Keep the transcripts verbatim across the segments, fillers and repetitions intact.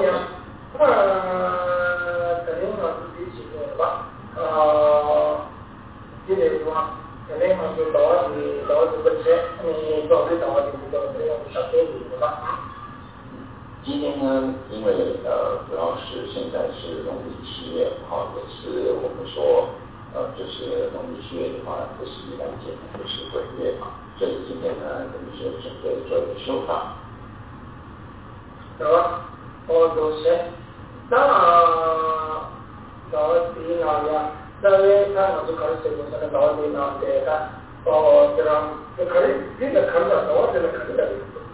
样，那么肯定嘛是比起的吧，呃，这个地方肯定嘛是到底到底本身，你到底到底这个这种小队伍吧。 今天呢，因为呃主要是现在是农历七月，好，也是我们说呃就是农历七月的话，不是盂兰节，就是鬼月嘛，所以今天呢，我们就准备做一个修法。 好吧，我就是那到底哪呀？那边看我就开始就是那到底哪这个哦，这样就可以这个看着到这个看着。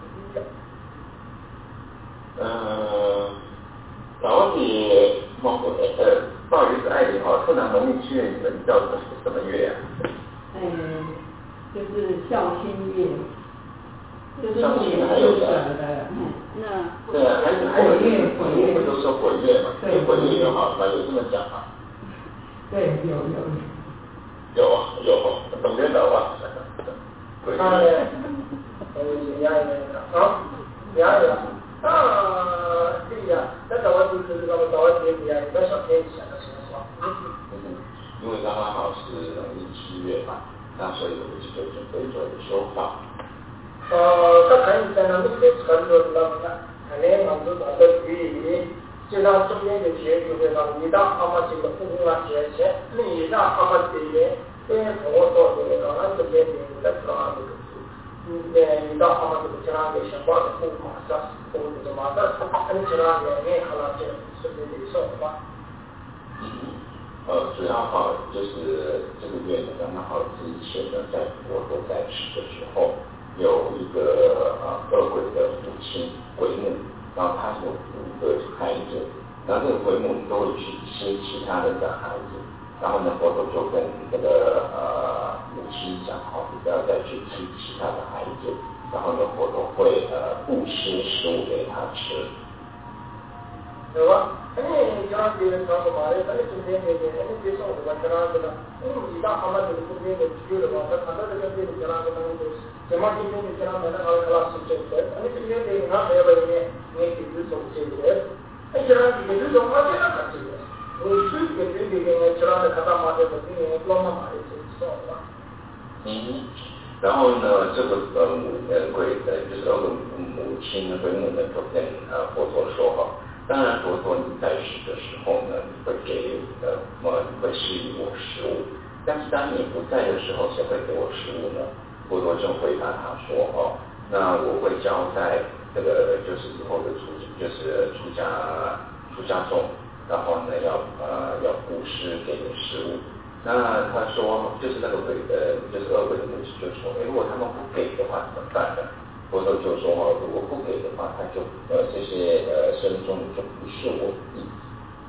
嗯，到底某个呃，不好意思，艾丽哈，通常农历七月你们叫什什么月呀？ 嗯，就是孝心月，就是孝心还有的， 嗯，那对啊，还有还有鬼月，鬼月不都说鬼月嘛？ 对， 鬼月就好了嘛，有这么讲吗？ 对，有有有有，懂得懂吧？鬼月。 我是压一的，好，压一的。啊，对呀，那到我就是到到我这里啊，你到小天一下的情况。 嗯，因为刚刚好是农历七月嘛，那所以我们就准备做一个修法。 呃，他看一下呢，那些传说知道吗？看那房子打的地，就让中间的铁就会让一到阿妈这个不公啊铁线，你让阿妈这边，边跟我说这个，那这边你再知道这个。嗯，一到阿妈这个其他的相关的不马上，或者是马上，跟其他的也看了这是不是说吧？ 嗯，呃，主要哈就是这个月呢，刚刚好之前呢，在佛陀在世的时候，有一个呃恶鬼的母亲鬼母，然后他有五个孩子，然后这个鬼母都会去吃其他人的孩子。然后呢，佛陀就跟这个呃母亲讲，好，你不要再去吃其他的孩子。然后呢，佛陀会呃布施食物给他吃。 对吧？你像别人讲什么的，那你今天那个，你别说我这样子的，你一到他们这个中间的区的话，他看到这个别人这样子，他们就是怎么今天你这样子，那他会老是这个，你今天你看没有人呢，你就是说这个，你这样子就是说我这样看这个。你自己自己的知道的看到嘛，就是你乱嘛嘛的就知道了。 嗯，然后呢，这个呃母呃鬼呃就是这个母亲呢，鬼母呢就跟呃佛陀说哈，当然佛陀你在世的时候呢，你会给呃么你会施予我食物，但是当你不在的时候，谁会给我食物呢？佛陀正回答他说哦，那我会交代这个就是以后的出就是出家出家众。然后呢，要呃要布施给你食物。那他说，就是那个鬼的，就是恶鬼的母亲就说，哎，如果他们不给的话怎么办呢？佛陀就说哦，如果不给的话，他就呃这些呃僧众就不是我的弟子。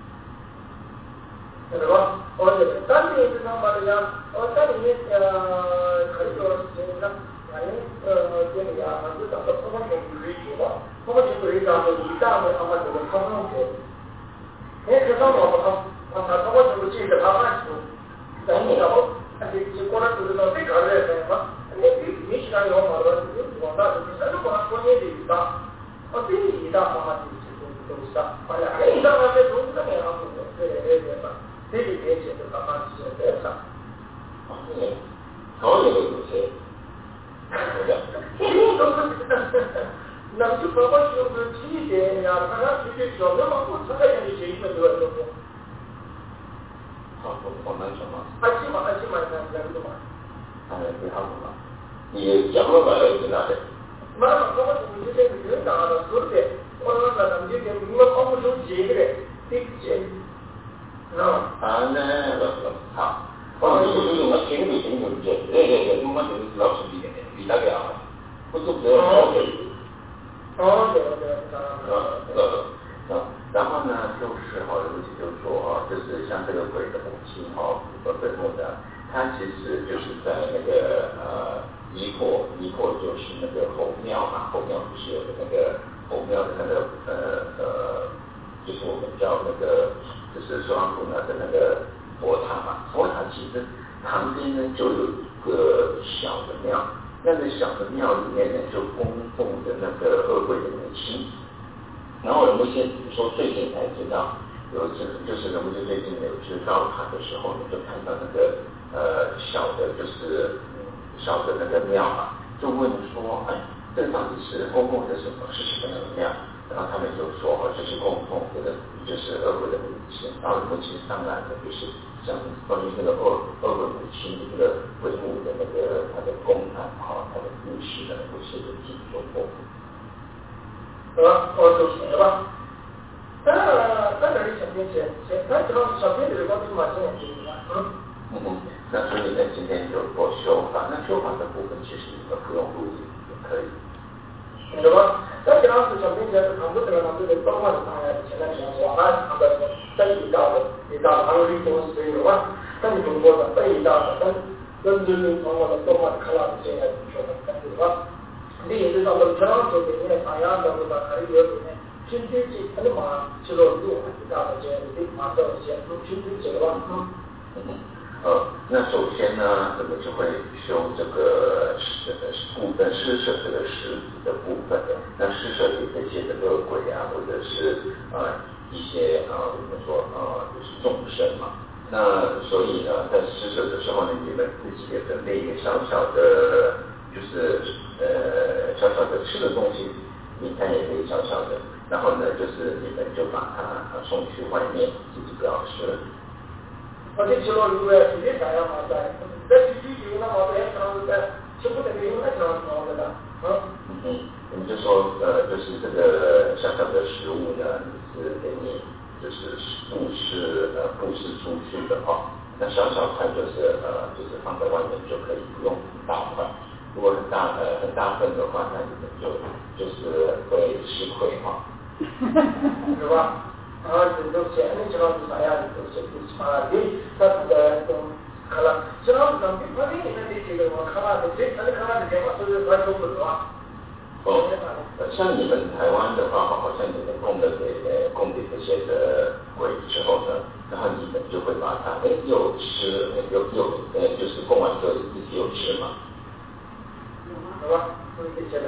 对吧？我觉得当年是他妈的呀，我当年呃可以说是那反正呃这里啊，就找到他们全部可以做吧，他们全部可以找到一大的他们这个他们做。你看到我们他他他我就记得他们说，然后他就就过来就是说这个人什么，你你你想要嘛的，你往那去，那如果他说你的一大，我对你一大他妈就是都都是大，哎呀，你上那些都是那样子的，对对对嘛，这里面写的他妈是这样。 啊，对，好有有些，对的。 都是。那就包括就是体检呀，看看体检小，那么我这个人的建议对吧？对不？ 好，我我能什么？ 还起码还起码那那个嘛。 哎，对，好什么？你讲了吧？在哪里？ 妈妈，我们之前是人大的，是的，我那咱们这边我跑不出几个的，体检，啊。啊， 那那好，我就是用我听力听不见，对对对，我们就是老师比的，比大家好，不是不要考的。 哦，对对对， 呃呃呃，然后呢，就是好的问题就是说啊，就是像这个鬼的母亲哈，和鬼母的，它其实就是在那个呃尼泊，尼泊就是那个猴庙嘛，猴庙不是有那个猴庙的那个呃呃，就是我们叫那个就是说安普那的那个佛塔嘛，佛塔其实旁边呢就有一个小的庙。那个小的庙里面呢，就供奉着那个恶鬼的母亲。 然后人们先说最近才知道，有一次就是人们就最近有一次造塔的时候，你就看到那个呃小的，就是小的那个庙嘛，就问说，哎，这到底是公共的什么？是什么样的庙？然后他们就说，哦，这是供奉这个就是恶鬼的母亲。然后人们其实当然的就是像关于这个恶恶鬼母亲这个鬼母的那个它的公案哈，它的故事呢，都是有记说过。 好吧，我就写了吧。那那这里小编写写，那这个小编这个东西嘛，现在就是嗯嗯，那所以呢，今天有做修法，那修法的部分其实你们不用录音也可以。 对吧？那这样子小编写是看不出来，他这个动画是当然现在讲说啊，他的在一道的一道他们的东西对吧？那你中国的在一道的，但跟着你从我的动画看到现在说的，对吧？你也知道，我这样做的，你看样的，我把它有点今天这他的嘛，就说路很大的这这马上先都今天这个吧，嗯。 呃，那首先呢，我们就会修这个施部分施舍这个施的部分的。那施舍里这些的恶鬼啊，或者是呃一些呃我们说呃就是众生嘛。那所以呢，在施舍的时候呢，你们自己也准备一个小小的，就是呃小小的吃的东西，你看也可以小小的。然后呢，就是你们就把它送去外面，自己不要吃了。 我这吃了如果直接这样嘛，在在居居那么在上在吃不得用那样好的的，嗯。 嗯，我们就说呃，就是这个小小的食物呢，是给你就是布施呃布施出去的哈。那小小块就是呃就是放在外面就可以，不用很大块。如果很大呃很大份的话，那你们就就是会吃亏哈。 是吧？然后就都写，你知道是啥样的？都写都是啊，你他这个都看了，知道是咱们旁边里面的这个我看了，这他的看了这些话都是他说不多啊。 哦，像你们台湾的话，好像你们供的给呃供给这些的鬼之后呢，然后你们就会把它哎又吃又又呃就是供完之后自己又吃嘛。 有吗？是这些的。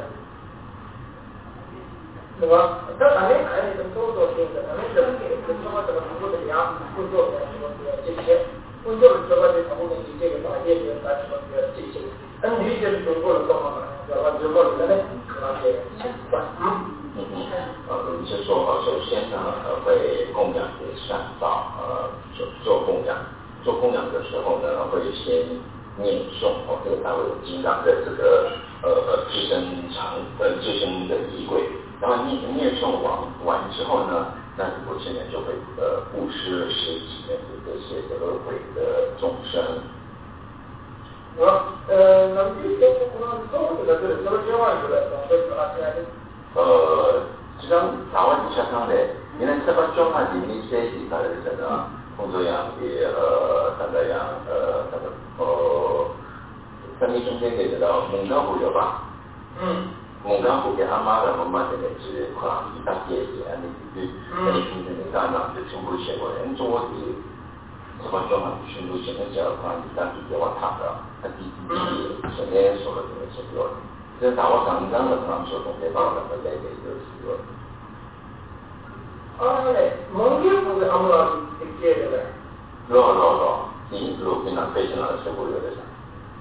是吧？在咱们看你的工作性质，咱们人给跟什么这个工作的量，工作的什么的这些，工作的这个的他们的这个大业的咱什么的这些，按理解是中国的状况嘛，对吧？中国的那可能是习惯，嗯嗯嗯，呃，我们是说呃，首先呢，呃，会供养给善道，呃，做做供养，做供养的时候呢，会先念诵哦，这个大卫金刚的这个呃呃自身常呃自身的仪轨。然后念念诵完完之后呢，那你不现在就会呃布施十几年的这些的恶鬼的众生。 啊，呃，那么这些可能中国的这个这个千万有的，所以说他现在呃，这张台湾底下上的，原来这个中华人民这一代的人啊，工作样也呃，大概样呃，那个呃，三年中间给到蒙高湖有吧？ 嗯。 蒙高湖给阿妈的，我妈这个是可能一大姐姐，你你你听着你干嘛就全部写过来，你中国的这个中华全部写的叫可能一大姐姐我看的，他第第首先说了这个写过，这打我上张的可能说总结到了，大概也就是说。 啊嘞，蒙古湖的阿姆拉是写的嘞。 老老老，你如果跟他背下来是不有的啥？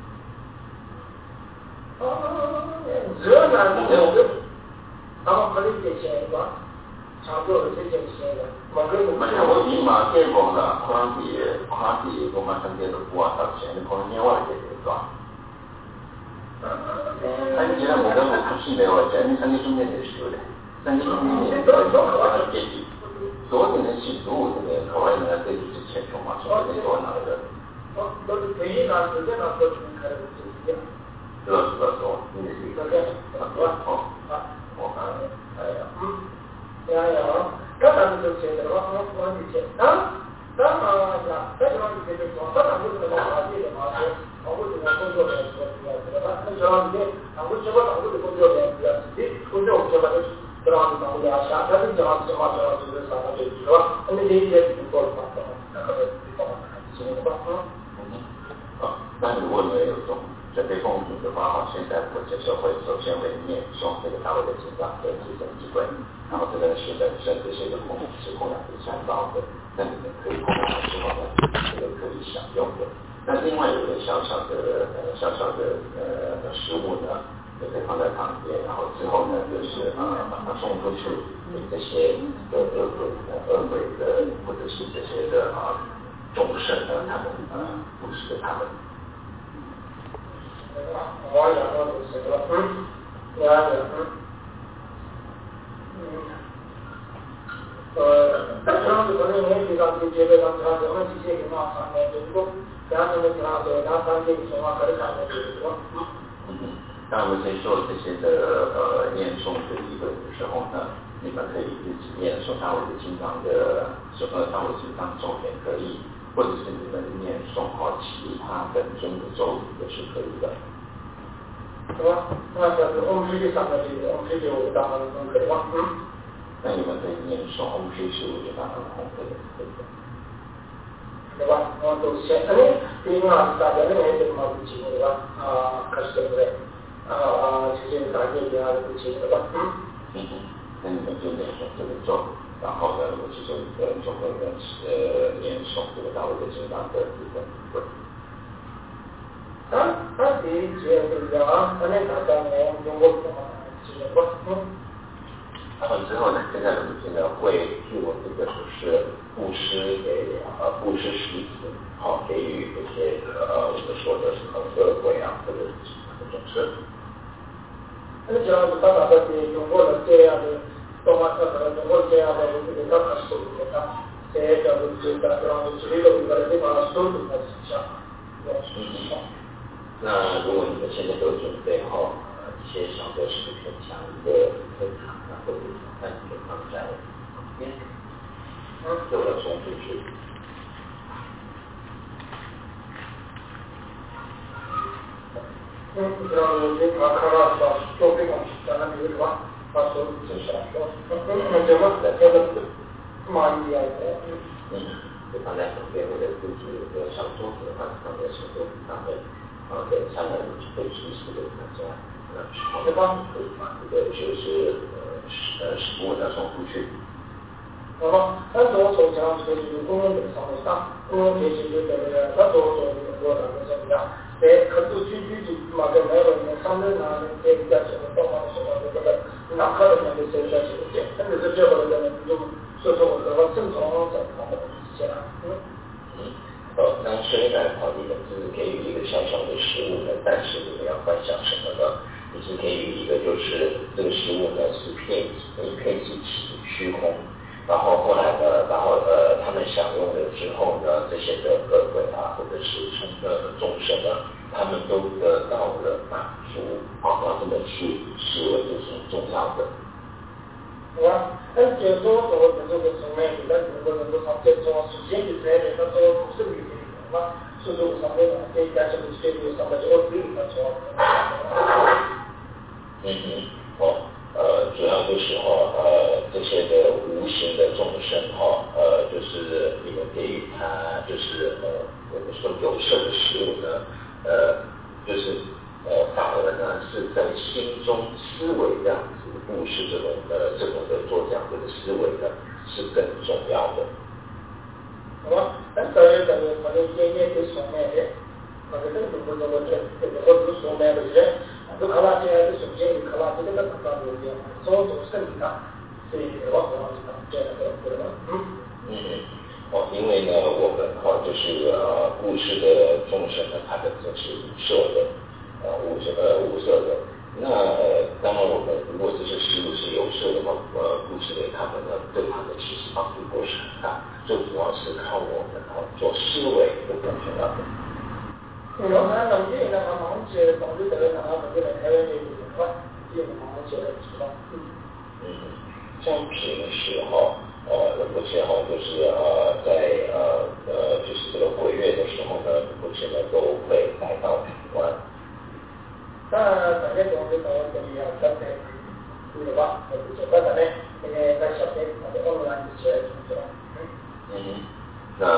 啊，这那你这个，他们可以借钱是吧？差不多是这钱的，蒙古湖。 没有，我起码见过了，可能比可能比我们身边的不啊少钱，可能年外些是吧？他你现在蒙古湖不是没有钱，你三年中间也是有的，三年中间也是有的，阶级，昨天的起诉这个可外呢，这就是钱穷嘛，所以你多拿的。 哦，都是可以拿，直接拿过去开的手机啊。 是吧是吧是吧，你也是。 这个，是吧？ 哦， 啊， 我看， 哎呀，嗯，哎呀，刚才不就写的吗？我我以前啊，那么呀，在这方面就是说，当然不是那个法律的嘛，是，包括这个工作人员这个这个，那这方面，党务机关党务的工作人员比较自己，工作我觉得就是这方面党务压下，但是这方面嘛，这方面就是啥呢？就是说，那么这一些工作的话，那可能这方面还是什么吧？嗯。 啊，那如果没有中。 准备奉品的话，哈，现在我接受会首先会念诵这个大卫的经章跟自身机会，然后这个是本身这些的供是供养是相当的，那你们可以供养之后呢，这个可以享用的。那另外有一个小小的呃小小的呃食物呢，也可以放在旁边，然后之后呢就是呃把它送出去给这些的恶鬼的恶鬼的或者是这些的啊众生呢，他们呃布施给他们。 我养到的是个嗯，我养嗯嗯呃，当时可能年纪上就觉得当时他我们这些人啊，上面如果两个人他说他当地情况可能看的就是说， 嗯，当我们先说这些的呃念诵的一个的时候呢，你们可以自己念诵大卫的经章的，呃大卫经章咒也可以，或者是你们念诵好其他本尊的咒语也是可以的。 是吧？那就是我们自己上的这个，我们自己有当然可以吧？嗯。 那你们可以念诵，我们可以是我觉得很红的，对不对？ 对吧？我都先，因为第一个是大家那个是嘛不清对吧？啊，开始对不对？啊，之前大家也还不清对吧？嗯。 嗯嗯，那你们就念诵这个咒，然后呢，我其中一个就会呢呃念诵这个大卫的经章的部分。 啊，他第一节就是啊，他那大家呢用我什么记得不？嗯。 然后之后呢，现在我们现在会做这个就是布施给呃布施食子，好给予这些呃我们说的什么恶鬼啊或者是其他的众生。 那只要是把大家的用过了这样的，动画课程用过这样的这个教科书给他，这叫做这个然后这里头一个地方收入的形象，要是什么？ 那如果你们现在都准备好呃一些小的食品强的分糖啊或者那你就放在旁边，嗯，就要送出去。 嗯，然后你把看到把做这个在那里是吧？把收入就下来，嗯嗯，怎么在这个蚂蚁啊？ 嗯，就放在旁边或者自己有个小桌子的话，放在小桌子上面。啊，对，上面会提示给大家，那好的方可以把这个就是呃食呃食物呢送出去。 那么，那时候从讲这个就是公共的上面上，公共这些就这个，那时候说的我那个什么呀？在可是具体就嘛跟那个那上面呢，那比较什么到嘛什么这个哪个的那个这些这些，甚至是这个的那种，所以说我这个正常正常的一些啊，嗯。 呃，那虽然啊，你们只是给予一个小小的食物呢，但是你们要幻想什么呢？你是给予一个，就是这个食物呢是片一片一起虚空，然后后来呢，然后呃，他们享用了之后呢，这些的恶鬼啊，或者是众呃众生呢，他们都得到了满足，好，那这个是视为就是重要的。 是吧？但接触说这个什么，现在中国人都常接触，首先就在那个说不是女的嘛，所以说上面呢，这该什么这个上面就我自己在做。 嗯嗯，哦，呃，主要就是哦，呃，这些的无形的众生哈，呃，就是你们给予他，就是呃，我们说有色的食物呢，呃，就是呃，反而呢是在心中思维这样子布施这种呃这种的做这样子的思维呢是更重要的。 好吧，那这个这个可能也也是说明的，或者这个不是我这这个我只是说明的些，都看到现在的首先你看到这个在看到这个种种生理上，所以我主要是这样的，对吧？嗯。 嗯。哦，因为呢，我们哈、哦、就是呃布施的众生呢，它本身是无色的。呃，无色呃无色的，那呃，当然我们如果这些食物是有色的话，呃，布施给他们呢，对他们其实帮助不是很大，最主要是靠我们啊做思维会更重要的。 嗯，我看农业呢，他忙起来，农业这个他们这个开源的一部分，也忙起来是吧？嗯。 嗯，像平时哈，呃，目前哈就是呃在呃呃就是这个鬼月的时候呢，目前呢都会来到台湾。 那大家总是说这里要准备，对吧？就是说咱们那个在小学或者online一些是吧？ 嗯，那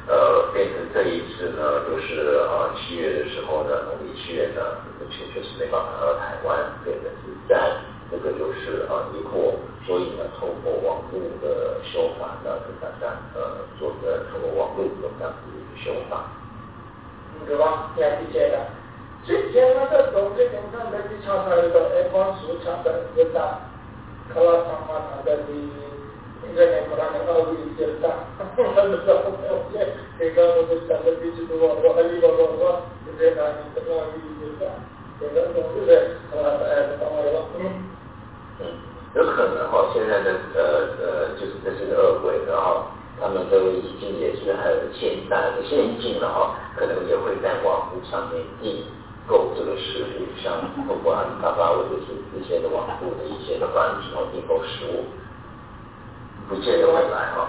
呃，变成这一次呢，就是呃七月的时候呢，农历七月呢，确确实没办法到台湾，变成是在这个就是呃疑惑，所以呢，透过网络的修法呢，跟大家呃做的透过网络的这样子一个修法。 嗯，对吧？你还理解的。之前那个总这边上的去查查一个 A 光数查的一个大，卡拉桑马查的的。这个可能能够理解到，很多时候我也这个我就想着必须我我还有个我这个你怎么理解的？这个总是的，呃呃，当然了，嗯嗯，有可能哈，现在的呃呃，就是这些恶鬼的哈，他们都已经也是很现代的先进了哈，可能也会在网络上面订购这个食物，像透过阿里巴巴或者是这些的网络的一些的软体，然后订购食物。不见得会来哈。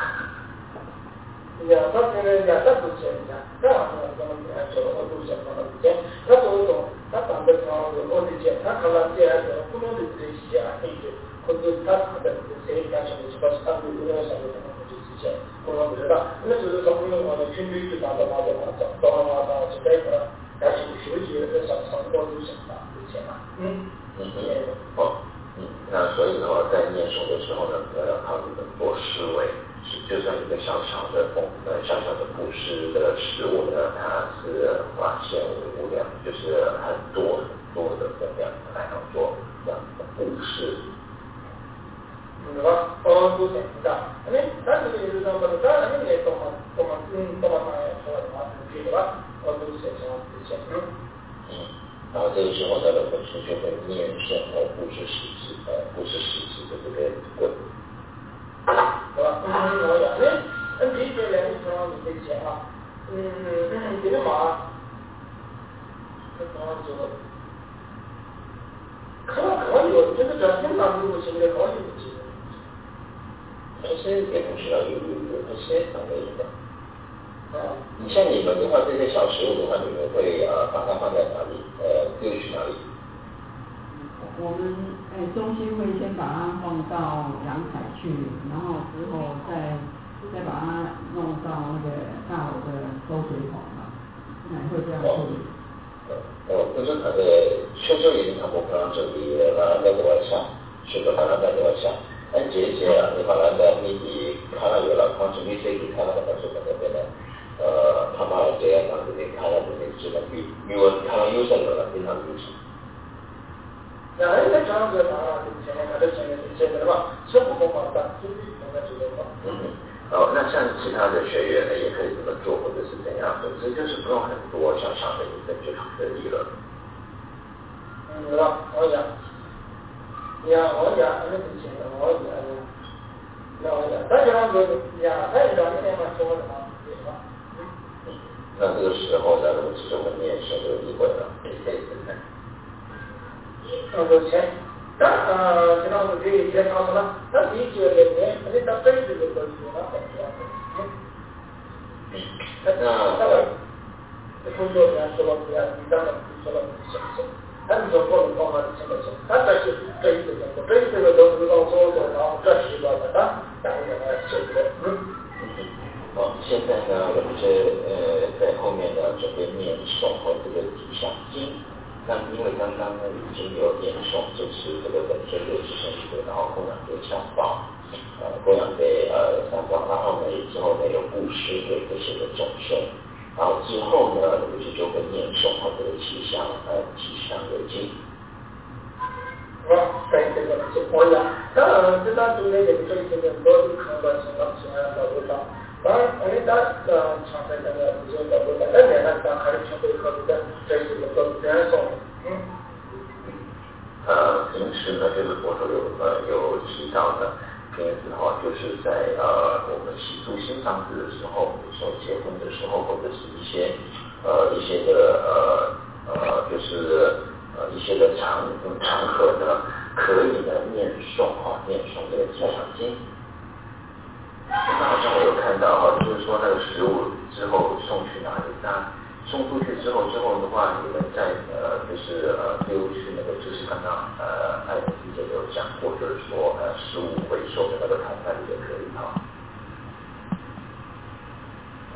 呀，他现在呀，他不见呀，他好像什么呀，做了好多什么的见，他做种，他长得长，有好的见，他看到这样的，不能的这些啊，这些，或者他看的谁干什么，是不是他们有点什么什么这些，我不知道，那就是说，因为我的群里就打到打到打到打到打到就这个，但是手机的上上多就行了，这些嘛，嗯嗯嗯， 哦。嗯，那所以的话，在念诵的时候呢，不要靠你们做思维，就算一个小小的供呃小小的布施的食物呢，它是化现无量，就是很多很多的分量来要做这样的布施。 对吧？哦，都是的。那但是就是说，我们当然也懂嘛，懂嘛，嗯，懂嘛，说的话，对吧？哦，都是这样子，嗯。 嗯。然后这个时候呢，本师就会念诵和布施十字，呃，布施十字的这个棍， 对吧？嗯，我讲，那那第一个两个地方你可以讲啊，嗯嗯，这个嘛，这怎么说？可能可有，这个叫平常如果行的，可以不行。 有些也不需要有有有一些长类的。啊，你像你们的话，这些小食物的话，你们会呃把它放在哪里？呃，丢去哪里？ 我们哎，中心会先把它放到阳台去，然后之后再再把它弄到那个大楼的收水桶嘛，哎，会这样处理。 哦，就是它的修修已经差不多可能整理了，那个晚上，修到它那个晚上，按节节啊，你把它的你你看到有了，光是你自己看到的是那边的。呃，他妈这样子的，看到这边只能比，因为看到优胜了，非常优胜。 那那个这样子啊，前面看到前面是写的吧，全部都马上，就是那个这个嘛。 嗯，哦，那像其他的学员呢，也可以这么做，或者是怎样，总之就是不用很多，小小的一份就可以了。 嗯，对吧？我讲，呀，我讲，那是写的，我讲的，那我讲，但是那个呀，那个那天嘛说的嘛，对吧？ 那这个时候呢，如果是我们念诵的机会了，也可以看。 那个钱，那呃，现在我们可以介绍什么？那理解里面，你到这里就可以了，嗯。 嗯。那那个，这工作人员说了不要，你当然说了不行不行。他们说过了方法是行不行？他这是这一个工作，这一个都是到做做，然后这是个的，啊，然后呢，是不是？嗯。 好，现在呢，我们这呃在后面呢准备念诵和这个吉祥经。那因为刚刚呢已经有念诵，就是这个本身有自身一个，然后供养给三宝，呃供养给呃三宝，然后呢之后呢有布施给这些的众生，然后之后呢我们就会念诵和这个吉祥呃吉祥的经。 啊，对这个是可以啊。当然，这当中呢，有这些人都是看到情况情况找不到。当然，我们当呃常在那个这些找不到，但是呢，咱还是全部考虑的，这是一个这样说的，嗯。 呃，平时呢，就是佛陀有呃有提到的，平时的话就是在呃我们习住新房子的时候，比如说结婚的时候，或者是一些呃一些的呃呃就是呃一些的场场合呢，可以呢念诵哈，念诵这个吉祥经。那好像我有看到哈，就是说那个食物之后送去哪里？那送出去之后，之后的话，你们再呃就是呃丢去那个，就是刚刚呃艾文姐有讲过，就是说呃食物回收的那个桶那里也可以哈。 哦，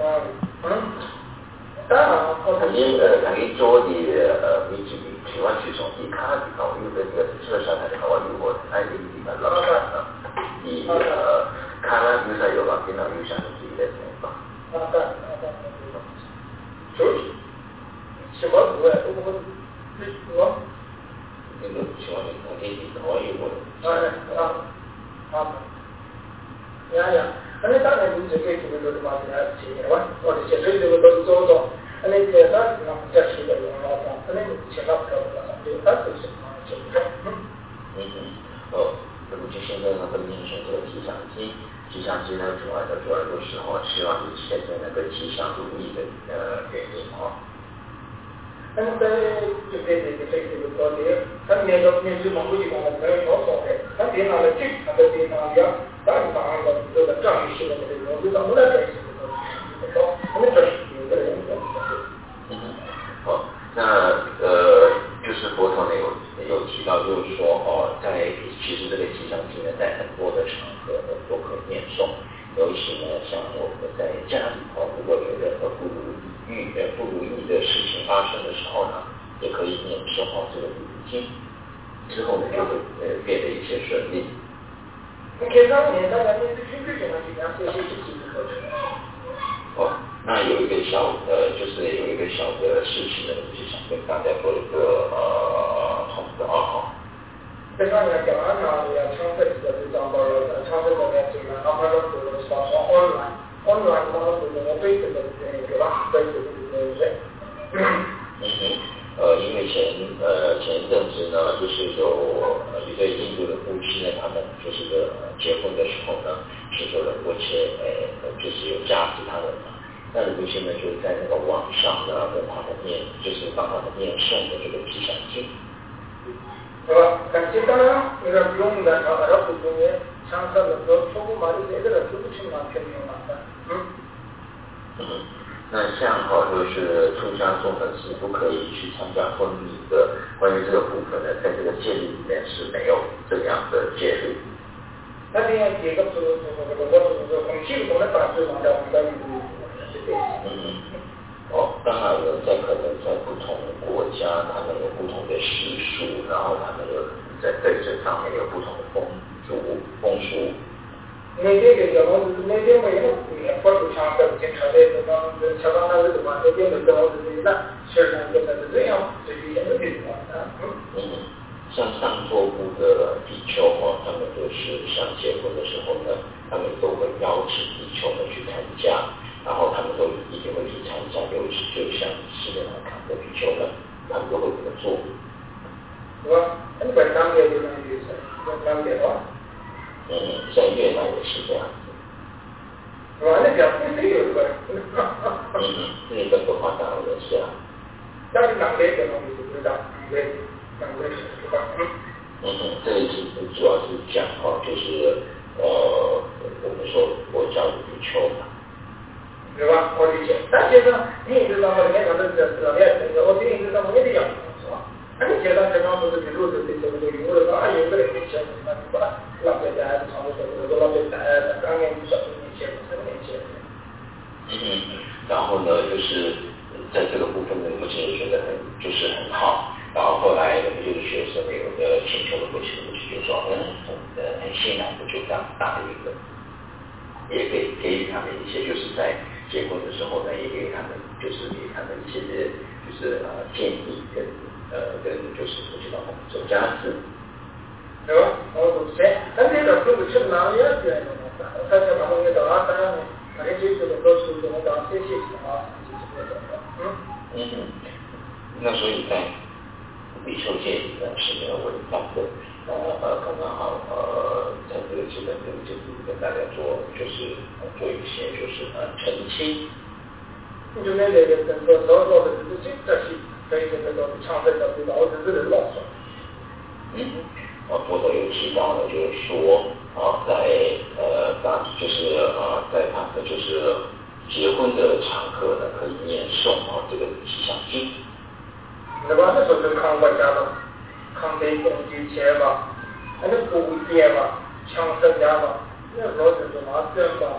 嗯嗯，当然，我肯定呃肯定做的呃比起喜欢去从一卡地方有的这个车上来的话，有我爱的地方老看了，你呃看了有啥有吧，平常有啥自己的想法。 啊对啊对，就是，什么不会，我我我。 那个喜欢的那些地方我有过。 啊啊啊！呀呀，那你当然你这个这个都是嘛，现在今年哇，我的现在这个都是走走，那你这那那这是个用老方，那你现在不要不要，这但是什么这个嗯嗯嗯哦，那么就现在呢，跟您选择气象机，气象机呢主要的主要就是哦，希望你现在那个气象如意的呃原因哦。 那么在就这这这这个说的，他面对面对蒙古地方的没有多少的，他电脑的正常的电脑呀，当然了，这个专业性的这个，就咱们来讲是这个，这个，我们这是有个人讲的。 嗯，好，那呃，就是佛陀呢有有提到，就是说哦，在其实这个气象机呢，在很多的场合呢都可以念诵，尤其呢像我们在家里头，如果有任何不如意呃不如意的事情发生的时候呢，也可以念诵哦这个如意经，之后呢就会呃变得一切顺利。 你看当年大家面对军队什么情况，这些事情是可能。 哦，那有一个小呃，就是有一个小的事情呢，就是想跟大家做一个呃通知啊。 这上面讲完了，也尝试这个讲到了，尝试这边这个，哪怕说是上上online online，哪怕是我对这个对吧？对这个对对。 嗯哼，呃，因为前呃前一阵子呢，就是有呃一对印度的夫妻呢，他们就是呃结婚的时候呢，是说仁波切呃就是有加持他们嘛，那仁波切呢就在那个网上呢跟他们念，就是帮他们念诵的这个吉祥经。 是吧？但是当然，那个不用的，他他不用的，像他那个初步嘛，你这个人就不清嘛，全用嘛的，嗯。 嗯，那像哈就是出家做粉丝不可以去参加婚礼的，关于这个部分呢，在这个戒律里面是没有这样的戒律。 那这样几个是是这个我是是很系统的打字嘛，叫我们的嗯，哦，当然了，在可能在不同国家，他们有不同的习俗，然后他们有在在这上面有不同的风俗风俗。 那这个叫我是那边没有也不是像这经常的这种香港那个地方，那边没有是那实际上现在是这样，这是现在的情况啊。 嗯，像上座部的比丘哦，他们就是像结婚的时候呢，他们都会邀请比丘们去参加，然后他们都一定会去参加，尤其就像世界上看的比丘们，他们都会这么做。 是吧？你本当地就那意思，本当地话。 嗯，在越南也是这样子。 是吧？那讲不是有个。 嗯，日本的话当然也是啊。 但是南北这东西不知道，南北南北是知道。 嗯嗯，这一次主要是讲哈，就是呃，我们说佛教的比丘嘛。 对吧？我理解。但是呢，你一直到我里面讲的是是面这个，我听一直到我也得讲，是吧？那你觉得这方不是比如是这这个用的说，啊，有个人没钱，那你把老百姓还是常说这个老百姓呃，刚年小的年轻，什么年轻？ 嗯嗯，然后呢，就是在这个部分呢，目前也觉得很就是很好。然后后来我们就是学生有的请求的过去，过去就说，嗯，很呃很欣然的就这样打了一个。也给给予他们一些，就是在结婚的时候呢，也给他们就是给他们一些就是呃建议跟呃跟就是不知道我们走家事， 对吧？我不是，但这个不是哪里也这样的，他就把那个到哪当然呢，那个就是个都是我当这些什么，就是这个，嗯。 嗯嗯，那所以在比丘戒里呢是没有违反的。呃呃，可能好呃，在这个基本的就是跟大家做，就是呃做一些就是呃澄清。 你就那个跟说所说的这些这些，这些这个常识的知道，我只是老说。 嗯，啊，佛陀有提到呢，就是说啊，在呃当就是啊，在他的就是结婚的场合呢，可以念诵啊这个吉祥经。 对吧？那时候就看国家的。抗北攻击切吧，那个古典吧，强生家吧，那时候就是嘛这吧，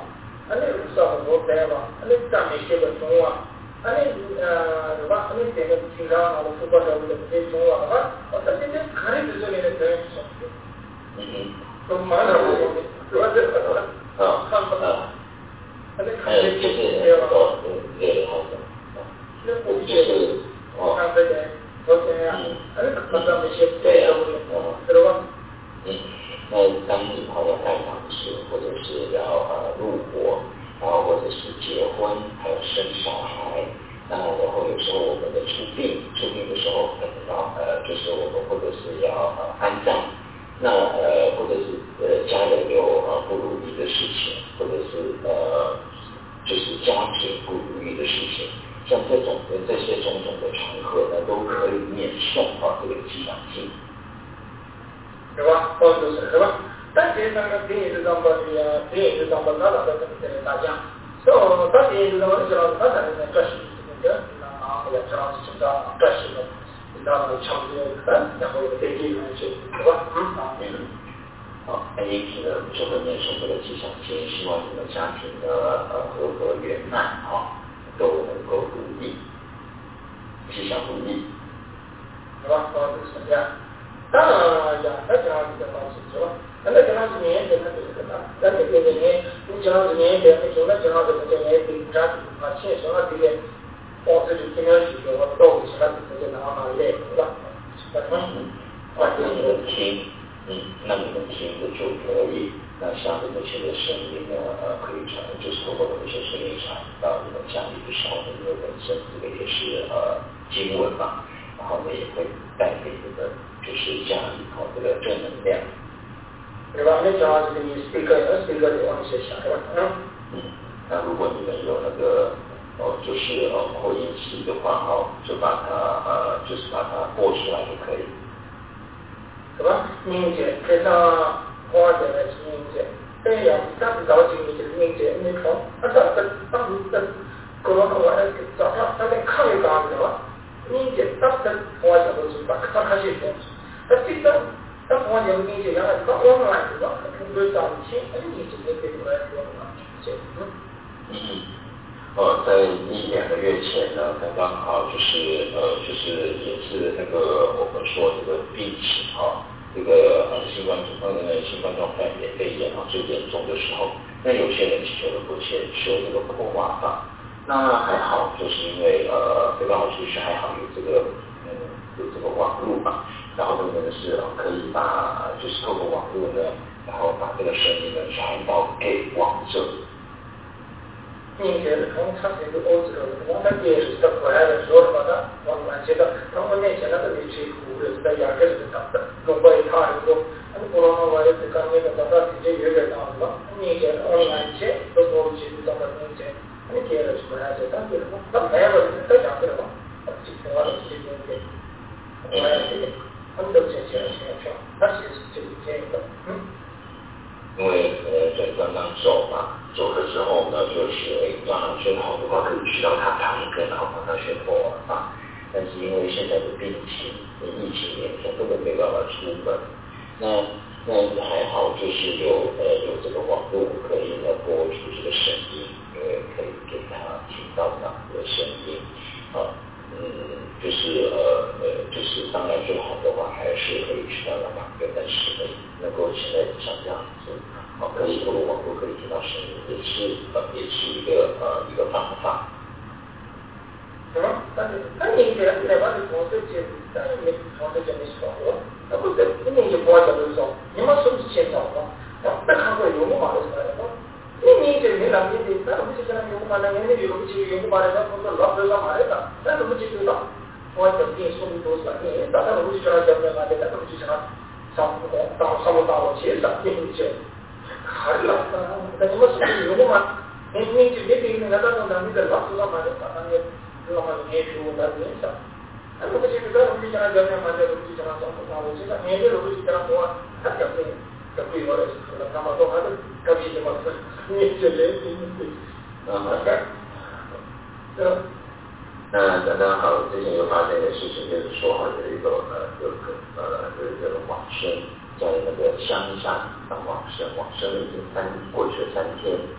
安尼有上无白嘛，安尼咱们写个中啊，安尼呃对吧？安尼这个平常啊，不管是我们这中啊，啊，我这这这看的就是那个这样子。 嗯嗯。 都蛮好的，对吧？这个啊看不到。 还有就是哦，对，好的。 那不就是哦，看这个，我想呀，安尼看咱们写对的，对吧？ 嗯，那当你跑到拜访时，或者是要呃入国，然后或者是结婚，还有生小孩，那然后有时候我们的出殡，出殡的时候可能要呃，就是我们或者是要呃安葬，那呃或者是呃家人有呃不如意的事情，或者是呃就是家庭不如意的事情，像这种的这些种种的场合呢，都可以念诵啊这个吉祥经。 对吧？或者是对吧？但是那个第一是怎么的呀？第一是怎么那那个跟大家说，到底是怎么知道？他才能转型这个啊，也知道是知道转型的，知道强制的，然后对这个去，对吧？嗯啊， 嗯。好，那因此呢，就会念诵这个吉祥经，希望你们家庭的呃和和圆满啊，都能够如意，吉祥如意， 对吧？或者是这样。当然呀，那这样子的方式是吧？那这样子年龄那就是个大，那这个年你这样子年龄，你说那这样子这年龄家庭啊，现实那这个保持就尽量去做，到其他这些哪哪类对吧？ 嗯，啊，那你们听，嗯，那你们听的就可以。那像你们现在声音呢，呃，可以传，就是透过我们一些声音传到你们家里的时候呢，因为本身这个也是呃经文嘛。然后呢，也会带给你们就是家里头这个正能量， 对吧？那主要是你 speaker speaker 的往些想，对吧？嗯。 嗯，那如果你们有那个哦，就是呃扩音器的话哦，就把它呃，就是把它播出来就可以， 对吧？明节非常花钱的是明节，这样但是早起你就是明节，你看，那这这当时这各种各样的早上他在抗议干的吧？明节当时花钱都是把他开始做，他这个当花钱明节原来是搞 online 的吧？通过早起，哎，你这个给出来说嘛，这嗯。 嗯。呃，在一两个月前呢，刚刚好就是呃，就是也是那个我们说这个病情啊，这个呃新冠呃新冠状肺炎肺炎啊最严重的时候，那有些人祈求了不切修这个破瓦法，那还好，就是因为呃非常好，其实还好有这个嗯有这个网络嘛，然后呢是可以把就是透过网络呢，然后把这个声音呢传导给亡者。 明天从长春到欧洲，我们也是在过来的时候的话呢，我们觉得他们面前那个地区苦的是在亚克力的长的，中国一套很多，那么不然的话也是刚那个找到直接有点长的嘛，明天我们安全都过去找到明天，你接着出来就当对了嘛，那没有人在讲对了嘛，今天我们直接明天，我要这个，他们都先先先说，他其实就是这个，嗯。 因为呃，在刚刚走嘛，走了之后呢，就是诶，早上最好的话可以去到他旁边，然后帮他学佛啊。但是因为现在的病情、疫情严重，根本没办法出门。那那还好，就是有呃有这个网络可以呢播出这个声音，因为可以给他听到他的声音啊。嗯，就是呃呃，就是当然最好的话还是可以去到两个，但是呢，能够现在像这样子，啊，可以透过网络可以听到声音，也是呃也是一个呃一个方法。 嗯，但是那你这台湾的同事接，但是你同事就没说过，那不是你就不要讲的说，你们手机先找嘛，那那看过有嘛的出来的嘛。你你这没两年的，那不是讲有嘛？两年的有不去有嘛的，那不是老多少嘛的了，那怎么去知道？我整天说明多少年，大家都去讲讲讲嘛的，那怎么去讲？上不到上不到我介绍，你不去，还是了，那你们手机有嘛？你你就别别那个当中，你的老多少嘛的，那你老嘛你也去我那边上，那怎么去知道？我们去讲讲讲嘛的，我们去讲上不到我介绍，年年都去讲我，他讲的。这对我来说，那么多还是搞些什么事？你这人真是， 嗯， 对。 那刚刚好，之前又发生的事情，就是说哈，有一个呃，有个呃，有一个往生在那个乡下当往生，往生已经三过去了三天，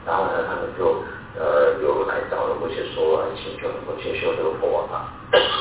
然后呢，他们就呃有来找了摩羯说，请求摩羯修这个佛王法。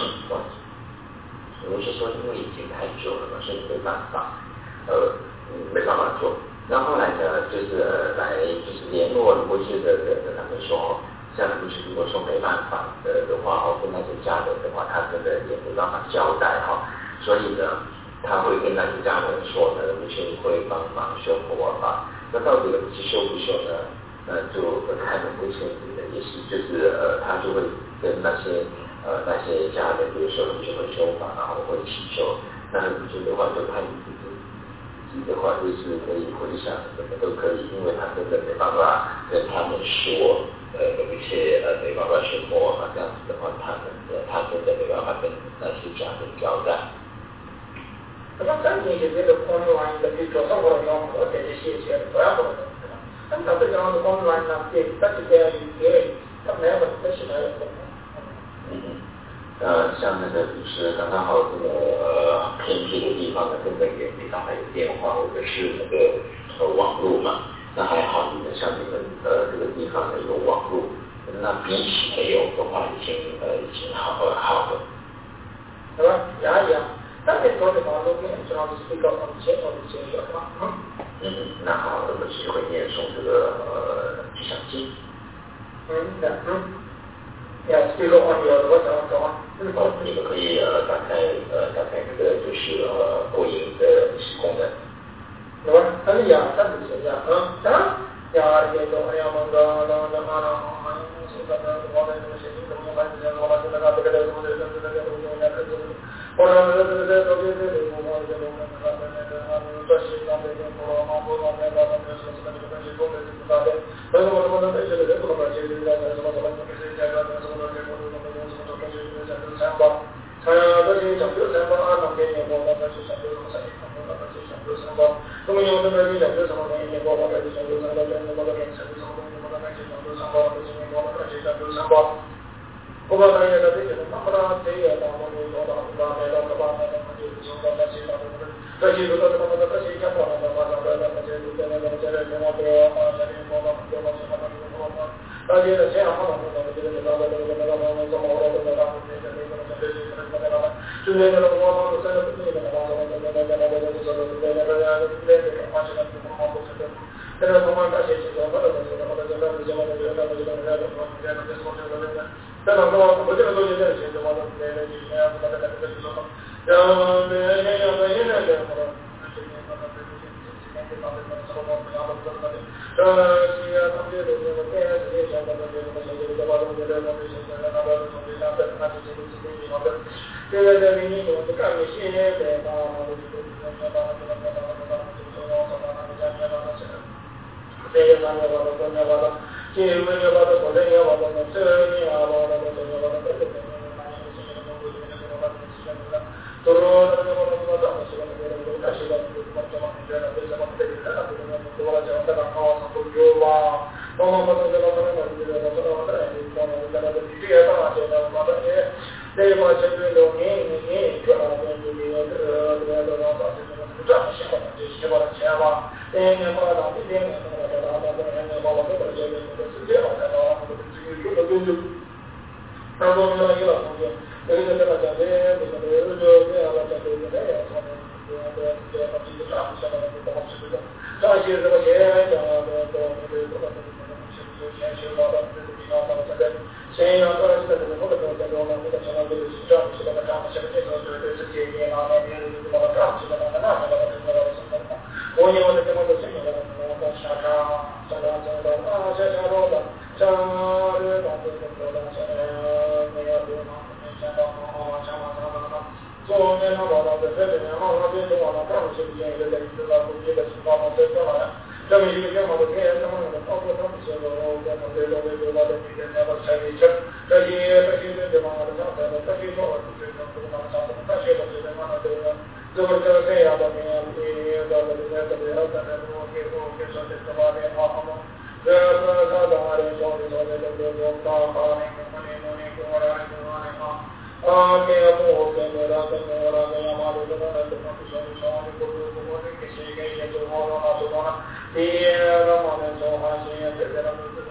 摩羯说，因为已经太久了嘛，所以没办法，呃，没办法做。然后后来呢，就是呃来就是联络摩羯的人跟他们说，像就是如果说没办法的的话，哦，跟那些家人的话，他真的也没办法交代哈，所以呢。他会跟那些家人说呢，母亲会帮忙修佛王法。那到底是修不修呢？呃，就看母亲的也是，就是呃，他就会跟那些呃那些家人，比如说母亲会修法，然后会祈求。那母亲的话就看你自己，自己的话就是可以回想什么都可以，因为他真的没办法跟他们说，呃，有一些呃没办法修佛王法这样子的话，他们的他真的没办法跟那些家人交代。 咁樣真係其實喺度 online 嘅叫做生活嚟講，我哋嘅事情都有一個咁咁對講 online 啊，即係得嘅嘢，咁你一個都是喺度。 嗯呃，像那个就是刚刚好这个呃偏僻的地方呢，根本也没办法有电话或者是那个呃网络嘛。那还好你们像你们呃这个地方呢有网络，那比起没有的话，已经呃已经好呃好了。 係嘛？也一樣。但係我哋網絡嘅人仲有比較唔清楚嘅資料嘛。 嗯，那好，我們就會念誦這個呃吉祥經。 嗯，嗯。要記錄我有多少種？ 哦，你們可以呃打開呃打開這個就是呃播音的功能。 有啊，它是呀，它是誰呀？嗯，啊，呀，這個哎呀，那個那個那個那個是那個我們那個寫信怎麼辦？這個我們那個這個這個這個這個這個東西我們可以。我們這個這個這個這個我們這個我們那個那個那個這些那個那個我們我們那個那個什麼什麼這個東西我們是不知道的。所以我們我們這些人不能把這些那個什麼什麼這些這個什麼什麼這個我們我們什麼什麼這些這些三八，呃這些小六三八啊，那邊也我們那些小六什麼三八，那些小六三八，那麼有那個小六什麼東西也我們那些小六三八，跟我們那些小六什麼東西我們那些小六三八，這些我們那些小六三八。我把那些的这些的，把它这些的，我们做到，把那个把那个就是说把那些的，这些都是他们的这些相关的，把那个那些都在那个在那个那个啊，在那个我们我们什么的我们，那些的这样好的，我们这个那个那个那个我们什么我们那个那个那个那个这些那个那个，就是那个我们真的不是那个我们那个那个那个就是说那个那个那个那个花钱的我们不是的。这个我们那些情况，或者是我们这个这个这个这个这个这个这个这个什么这个这个。这种说，我这个东西在写什么的，那那那那那那那那说，然后那那那那现在的什么，那这些那那这些这些这些那那什么什么什么什么的，呃，是啊，他们这个什么电视里相关的这什么什么这个吧，这个这个这些那那那什么那那那这些都是东西好的，这个这里面我们干一些的吧，我们就是那那那那那那那那那就是说什么那个家家那那些，这些那个吧，那那那那。这个也把它说的也把它这个也把它这个把它这个这个那些这些东西这个把它这些那个，都说这个我们说这么些那个都开始了，就什么什么这个这什么这个那个这个都把它讲的那好，都有吧，我们把这个把它那个这个把它把它这个我们这个这个大些的把它也这个这个都年年这个这个这个这个这个这个这个这么些吧，这些吧钱吧，这个把它这边那个把它把它把我这个这个。这样才能我们这个这个就是，当中呢有了东西，这个这个讲的这个这个这样的讲的这样说的，这个这个这个大相关的不好吃的，上些这个钱讲的这个这个这个这个钱学到的这个地方到这个，钱要到这个这个这个这个我们这个相当于是这样是那个这样的，现在这个这个是节约啊，那边是什么这样是那个那那个那个什么的，我因为这个这个这个我们下场下场下场啊下场了的，下日到这个这个下没有多少，下到好下到下到下，昨天他报道这这年好他这这报道刚是不是一个类似的估计的情况嘛，这这好像。这么一个情况的天然他们的包括他们这个我们这个这个我的这个那个产品这这些这些这地方的上来的这些说的这个这个上的这些的这个嘛这个这个这个这样的这样的这个这个这个这个我给我给说这个嘛的好嘛这个他当然说的说的这个我大好那个那个那个我来那个那个啊这个我给我了这个我了这样嘛这个那个说说说的我我我这个谁给也就好了好就好了。第二个嘛呢，就还是这个那个。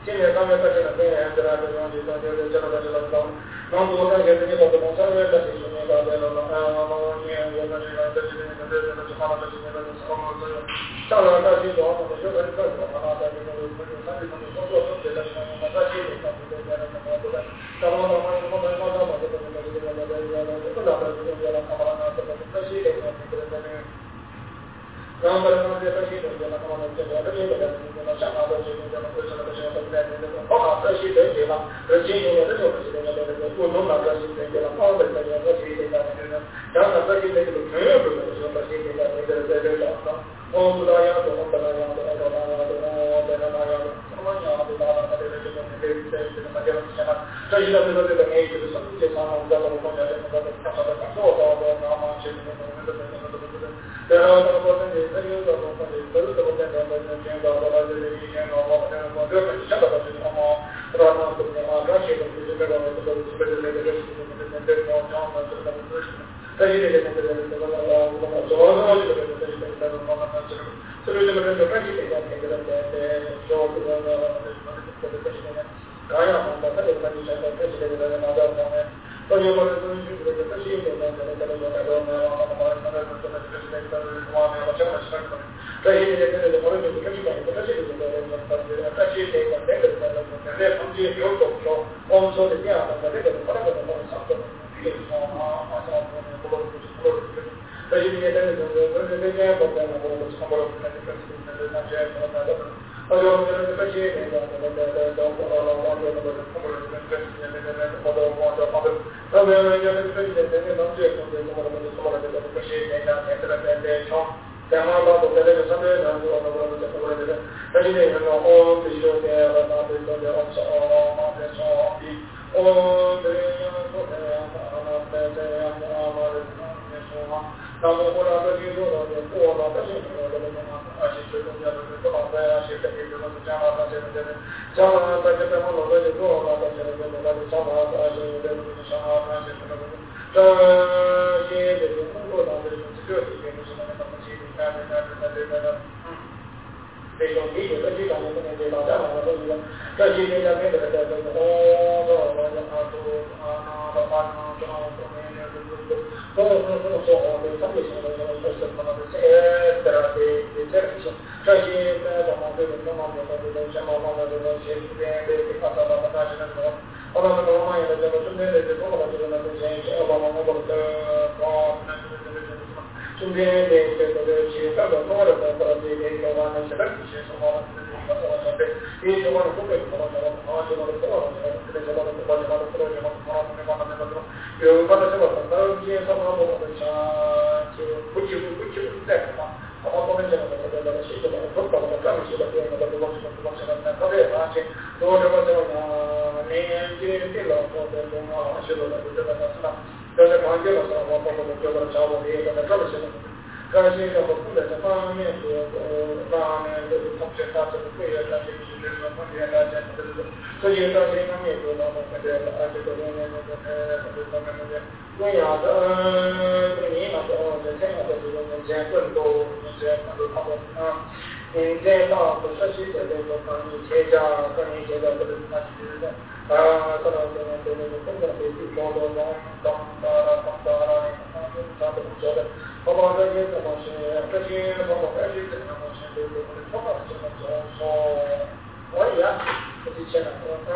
今年三月份这两天也是来这样子，就是这个这个这个，然后我感觉这个我们三月份是那个这个呃，年有的这个这这这这这这好了，这这这这什么这个，上了大学主要我们学文课主啊，在这个这个三月份的工作中觉得什么什么这些的，这这这什么都在，然后呢，我们我们我们我们这个这个这个这个这个这个老的这个这个干嘛呢？这个这些的这个这个。然后呢，这些东西呢，那么这个这些这个这个上海的这个这个为什么这些都在这个包括这些东西嘛，而且呢，这就是这个这个这个不同的这些东西了，包括这个这些这个这个，然后这些这个全部都是这些这个这个这个这个，我不知道要怎么怎么样的，怎么样的，我怎么样的，怎么样的，到了这个这个这个这个这个大家都知道，这些呢这个这个哎，这个什么这上我们在我们国家这个这个看到的感受到的，然后这个这个这个这个这个这个。然后那个过程里，他有个过程里，都是我在那个那边搞到了这里，然后我们那个这个想到的是什么？然后呢，这个啊，这些东西这个这个这个这个这个这个这个这个这个讲的这个这个这些这个这个这个这个我们说说这个这个这个这个我们这个这个这个这个这些这个这个这个说这个这个这个这些呢，刚要嘛，他这个他就讲的这些这个那个方面。所以我们说这个这些这个这个这个这个这个呢，我们我们这个这个这个这个我们要讲的是什么？这些这个这个我们就是这些这个这些这个这个这些这个这个这个这个从这有动作，我们说的这样的这个我那个我们上个这个啊啊像我们不不不不这些这些这个这个这个这些我们我们上过了这个这个这个那些什么的。还有这这些那个那个那个那个呃，往这个那个中国人跟跟那个那个或者往这方面，那么人家那个这些这些能接受这个我们这说的这个这些人家在这个在在厂，在嘛到都在这个上面上说那个这个这个这些人呢，我必须得那那这个这个说嘛这说的，我这样说这样那那这这样那那这这说嘛，那么我那这些说的这我那这些这个这个什么，而且最重要的是不能在些这些这个讲了那些这个讲了这些这么多的就做了这些这个这个讲了这些这个讲了那些这个这些这些工作上的这个这个是那个东西，那那那那这个嗯。这种理解的基本上不能接到，这样的东西，这些人家没得这个哦，这我这啊都啊那的话呢，这样说明这个这个，这个这个说哦，对，特别性的这个这什么的这些的这这这些，这些在咱们这个中国的这个像我们的这个学这边的这个啥啥啥这些的时候，我们这个行业的这个准备的这个我们这个那个现在我们我们的哦，那这个这个这个什么。中间的这个这些各个多的这个这些有关的这个一些什么这个什么设备，一些什么的设备什么什么啊，什么的什么什么这个什么的什么什么的什么什么什么什么什么什么，有关的什么等等这些什么我们像就不就不就在什么，我们我们这个这个这个系统的不搞的专门系统的那个这个什么什么什么那特别而且多什么什么啊，年纪电脑或者什么系统的这个什么。在这关键的时候，我包括这个小我们也在这么些，这些个不在这方面是呃方面就是同学他这个会员这些是这个同学大家这个这些这些方面就那么这个啊这个那个那个呃这方面那个对呀这这个你那个这现在的这个年轻更多年轻很多他们啊现在到不是去这个帮你添加帮你添加这个那些的啊这个这个这个真的是说的光光达了光达了啊他怎么说的包括这些什么是这些包括这些什么是都是包括什么说说可以啊这些钱呢嗯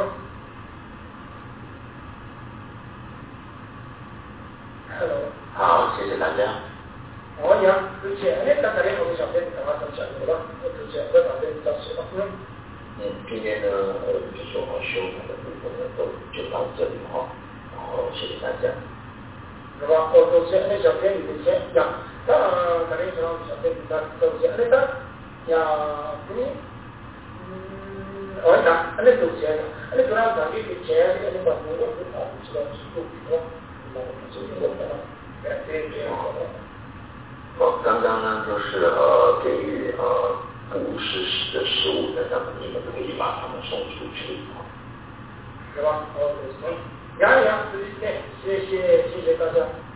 Hello 好谢谢大家可以啊之前呢刚才我们小编刚刚讲过了我之前在那边讲什么嗯嗯，今天呢，呃，就是我们修改的部分呢，都就到这里哈，然后谢谢大家。 是吧？我首先那小编里面先讲，当然肯定是让小编里面首先那个呀，你嗯，我讲那首先，那个让咱们以前那个把那个不好知道是不对的，那我们就是我们改变这样的。 好，刚刚呢就是呃给予呃。不实时的食物的，那么你们可以把他们送出去。 是吧？好，行，杨洋，谢谢，谢谢，谢谢大家。